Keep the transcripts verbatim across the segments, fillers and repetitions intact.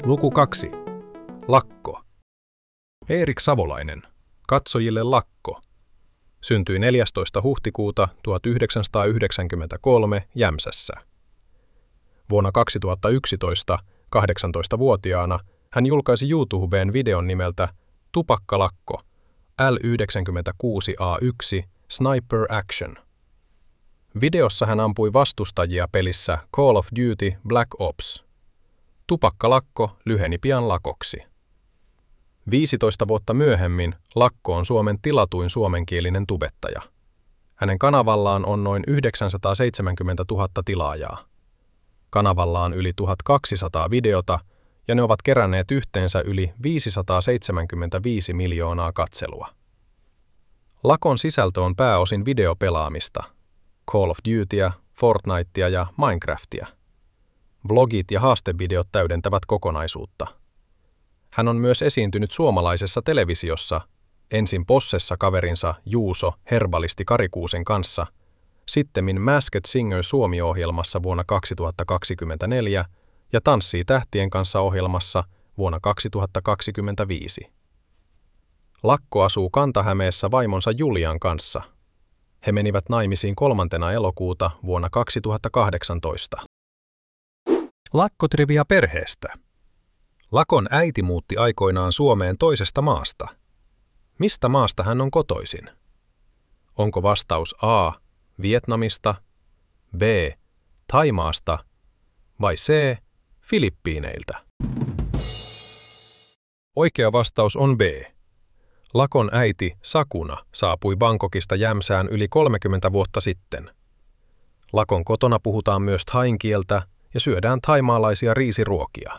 Luku kaksi. Lakko. Erik Savolainen. Katsojille lakko. Syntyi neljästoista huhtikuuta tuhatyhdeksänsataayhdeksänkymmentäkolme Jämsässä. Vuonna kaksituhattayksitoista kahdeksantoistavuotiaana hän julkaisi YouTubeen videon nimeltä Tupakkalakko L yhdeksänkymmentäkuusi A yksi Sniper Action. Videossa hän ampui vastustajia pelissä Call of Duty Black Ops. Tupakkalakko lyheni pian lakoksi. viisitoista vuotta myöhemmin Lakko on Suomen tilatuin suomenkielinen tubettaja. Hänen kanavallaan on noin yhdeksänsataaseitsemänkymmentätuhatta tilaajaa. Kanavalla on yli tuhatkaksisataa videota ja ne ovat keränneet yhteensä yli viisisataaseitsemänkymmentäviisi miljoonaa katselua. Lakon sisältö on pääosin videopelaamista, Call of Dutyä, Fortnitea ja Minecraftia. Vlogit ja haastevideot täydentävät kokonaisuutta. Hän on myös esiintynyt suomalaisessa televisiossa, ensin Possessa kaverinsa Juuso Herbalisti Karikuusen kanssa, sittemmin Masked Singer Suomi-ohjelmassa vuonna kaksituhattakaksikymmentäneljä ja Tanssii tähtien kanssa -ohjelmassa vuonna kaksituhattakaksikymmentäviisi. Lakko asuu Kanta-Hämeessä vaimonsa Julian kanssa. He menivät naimisiin kolmantena elokuuta vuonna kaksituhattakahdeksantoista. Lakkotrivia perheestä. Lakon äiti muutti aikoinaan Suomeen toisesta maasta. Mistä maasta hän on kotoisin? Onko vastaus A. Vietnamista, B. Thaimaasta vai C. Filippiineiltä? Oikea vastaus on B. Lakon äiti Sakuna saapui Bangkokista Jämsään yli kolmekymmentä vuotta sitten. Lakon kotona puhutaan myös thain kieltä ja syödään thaimaalaisia riisiruokia.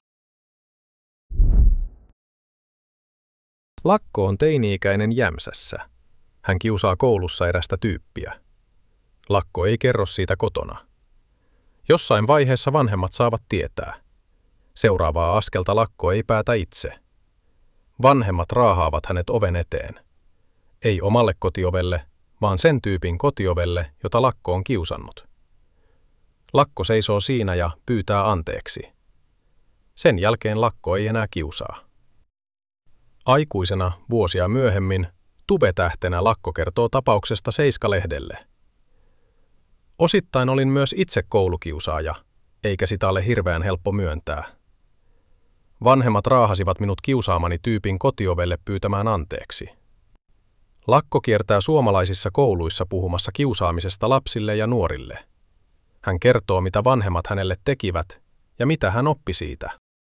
Lakko on teini-ikäinen Jämsässä. Hän kiusaa koulussa erästä tyyppiä. Lakko ei kerro siitä kotona. Jossain vaiheessa vanhemmat saavat tietää. Seuraavaa askelta Lakko ei päätä itse. Vanhemmat raahaavat hänet oven eteen. Ei omalle kotiovelle, vaan sen tyypin kotiovelle, jota Lakko on kiusannut. Lakko seisoo siinä ja pyytää anteeksi. Sen jälkeen Lakko ei enää kiusaa. Aikuisena, vuosia myöhemmin, tubetähtenä Lakko kertoo tapauksesta Seiska-lehdelle. Osittain olin myös itse koulukiusaaja, eikä sitä ole hirveän helppo myöntää. Vanhemmat raahasivat minut kiusaamani tyypin kotiovelle pyytämään anteeksi. Lakko kiertää suomalaisissa kouluissa puhumassa kiusaamisesta lapsille ja nuorille. Hän kertoo, mitä vanhemmat hänelle tekivät ja mitä hän oppi siitä.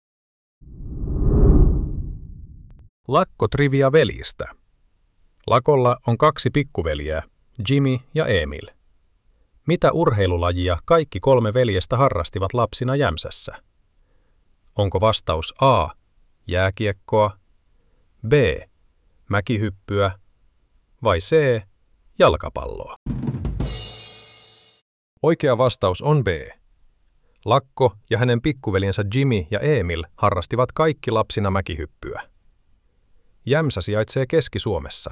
Lakkotrivia veljistä. Lakolla on kaksi pikkuveliä, Jimmy ja Emil. Mitä urheilulajia kaikki kolme veljestä harrastivat lapsina Jämsässä? Onko vastaus A. Jääkiekkoa, B. Mäkihyppyä vai C. Jalkapalloa? Oikea vastaus on B. Lakko ja hänen pikkuveljensä Jimmy ja Emil harrastivat kaikki lapsina mäkihyppyä. Jämsä sijaitsee Keski-Suomessa.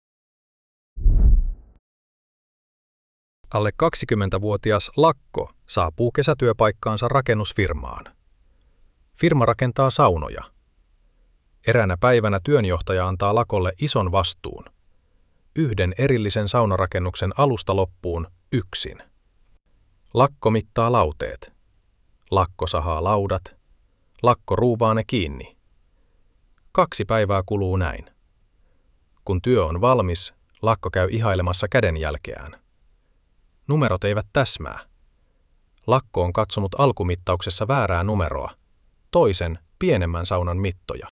Alle kaksikymmentävuotias Lakko saapuu kesätyöpaikkaansa rakennusfirmaan. Firma rakentaa saunoja. Eräänä päivänä työnjohtaja antaa Lakolle ison vastuun. Yhden erillisen saunarakennuksen alusta loppuun yksin. Lakko mittaa lauteet. Lakko sahaa laudat. Lakko ruuvaa ne kiinni. Kaksi päivää kuluu näin. Kun työ on valmis, Lakko käy ihailemassa kädenjälkeään. Numerot eivät täsmää. Lakko on katsonut alkumittauksessa väärää numeroa, toisen, pienemmän saunan mittoja.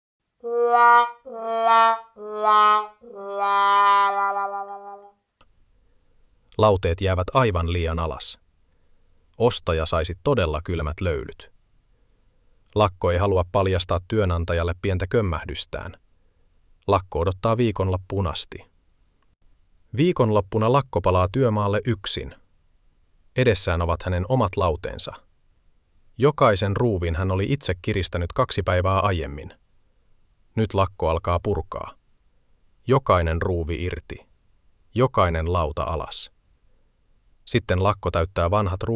Lauteet jäävät aivan liian alas. Ostaja saisi todella kylmät löylyt. Lakko ei halua paljastaa työnantajalle pientä kömmähdystään. Lakko odottaa viikonloppuun asti. Viikonloppuna Lakko palaa työmaalle yksin. Edessään ovat hänen omat lauteensa. Jokaisen ruuvin hän oli itse kiristänyt kaksi päivää aiemmin. Nyt Lakko alkaa purkaa. Jokainen ruuvi irti. Jokainen lauta alas. Sitten Lakko täyttää vanhat ruuvit